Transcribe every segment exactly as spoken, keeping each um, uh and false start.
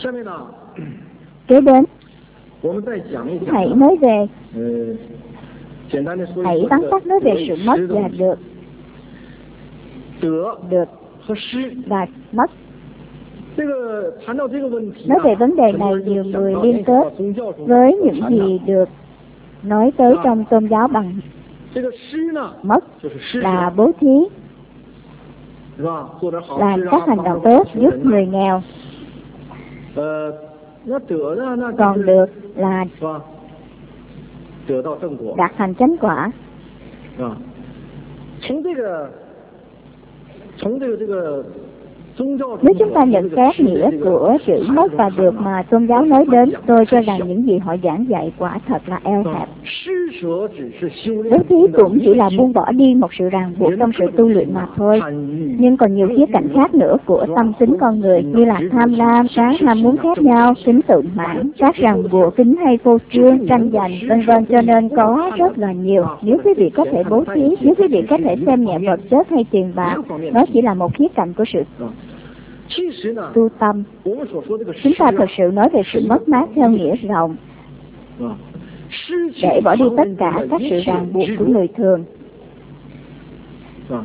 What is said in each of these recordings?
Kế đến, 我们再讲一讲 hãy nói về, 呃，简单的说一 hãy 说 tóm 这 tắt nói 个 về sự mất 得 và 与 được, 得 được 和失。 và mất. 这个谈到这个问题 Nói về 啊， vấn đề 很多 này, 人就 nhiều 想 người 到 liên 联想到 kết 宗教中 với 所 những 谈 gì 的 được nói tới trong tôn giáo bằng 这个失呢， mất 就是施 là 舍， bố thí, 是吧？做点好 làm 事 các 啊， hành 帮 động 助 tốt 穷 giúp 人 người 呐。 nghèo. 呃，那得呢，那就 Còn 是 được là 是吧？得到正果 đạt thành chánh quả. 啊。从这个，从这个这个宗教中 Nếu chúng ta 所说 nhận 这个 xét 失的 nghĩa 这个 của chữ 含 mất 义 và 看 được 法 mà tôn giáo nói đến, tôi cho rằng những gì họ giảng dạy quả thật là eo 啊 hẹp. 施舍只是修 Bố 炼 thí 中的 cũng 一 chỉ là 个 buông 因， bỏ đi một sự ràng buộc 人 trong sự 各 tu 种 luyện 心 mà 啊 thôi. 贪欲 Nhưng còn nhiều khía cạnh khác nữa của tâm tính con người, như là tham lam, sáng ham muốn khác nhau, tính tự mãn, các ràng buộc, tính hay phô trương, tranh giành, vân vân. Cho nên có rất là nhiều. Nếu quý vị có thể bố thí, nếu quý vị có thể xem nhẹ vật chất hay tiền bạc, nó chỉ là một khía cạnh của sự 其实呢， tu tâm. 我们所说这个 Chúng 失 ta 啊 thực sự nói về sự mất mát theo nghĩa rộng, 啊，失去 để bỏ đi 旁 tất 人 cả 的 các 一 sự 切 ràng buộc 执 của 着 người thường. 啊。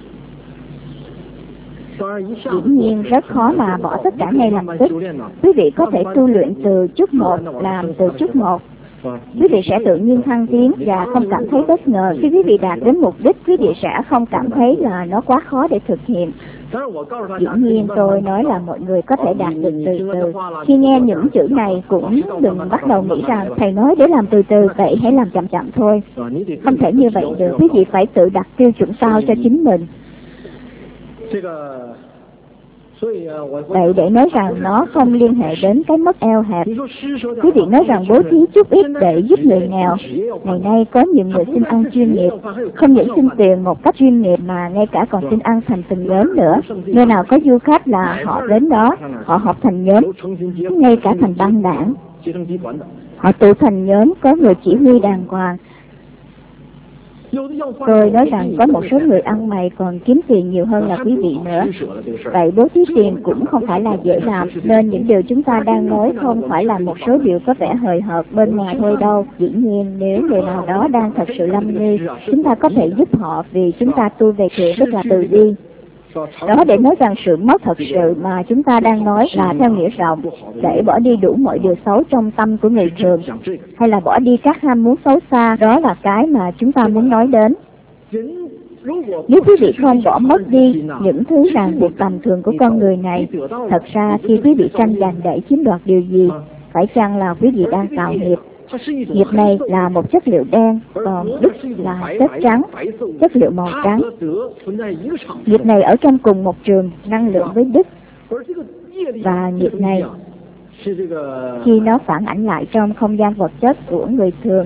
当然一下 Dĩ 子 nhiên rất khó mà bỏ tất cả ngay lập 慢慢 tức. 修炼呢， Quý vị có thể tu luyện từ chút một, làm từ chút một. 啊， Quý vị sẽ tự nhiên thăng tiến và không cảm thấy bất ngờ. Khi quý vị đạt đến mục đích, quý vị sẽ không cảm thấy là nó quá khó để thực hiện. 当然我告诉大 Dĩ 家， nhiên tôi nói là mọi người có thể đạt được từ từ. Khi nghe những chữ này cũng đừng bắt đầu nghĩ rằng thầy nói để làm từ từ, vậy hãy làm chậm chậm thôi. 啊，你得 Không thể như vậy được. Quý vị phải tự đặt tiêu chuẩn cao cho chính mình. 这个，所以啊，我 Vậy để nói rằng nó không liên hệ đến cái mất eo hẹp. 你说施舍 Quý vị nói rằng bố thí chút ít để giúp người nghèo. Ngày nay có nhiều người xin ăn chuyên nghiệp, không những xin tiền một cách chuyên nghiệp mà ngay cả còn xin ăn thành từng nhóm nữa. Nơi nào có du khách là họ đến đó, họ họp thành nhóm, 都成群结 ngay cả thành băng đảng. 结成集团的， Họ tụ thành nhóm, có người chỉ huy đàng hoàng. 有的要饭 Tôi nói rằng có một số người ăn mày còn kiếm tiền nhiều hơn là quý vị nữa. 施舍了这个事儿。 Vậy bố thí tiền cũng không phải là dễ làm, nên những điều chúng ta đang nói không phải là một số điều có vẻ hời hợt bên ngoài thôi đâu. Dĩ nhiên nếu người nào đó đang thật sự lâm nguy, chúng ta có thể giúp họ vì chúng ta tu về thiện tức là từ bi. Đó để nói rằng sự mất thật sự mà chúng ta đang nói là theo nghĩa rộng, để bỏ đi đủ mọi điều xấu trong tâm của người thường, hay là bỏ đi các ham muốn xấu xa, đó là cái mà chúng ta muốn nói đến. Nếu quý vị không bỏ mất đi những thứ ràng buộc tầm thường của con người này, thật ra khi quý vị tranh giành để chiếm đoạt điều gì, phải chăng là quý vị đang tạo nghiệp? Nghiệp này là một chất liệu đen, còn đức là chất trắng, chất liệu màu trắng. Nghiệp này ở trong cùng một trường năng lượng với đức, và nghiệp này khi nó phản ảnh lại trong không gian vật chất của người thường,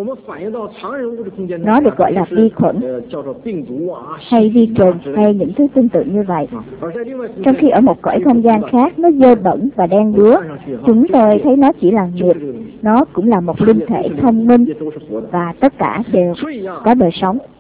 nó được gọi là vi khuẩn hay vi trùng hay những thứ tương tự như vậy. Trong khi ở một cõi không gian khác nó dơ bẩn và đen đúa, chúng tôi thấy nó chỉ là nghiệp. Nó cũng là một linh thể thông minh và tất cả đều có đời sống.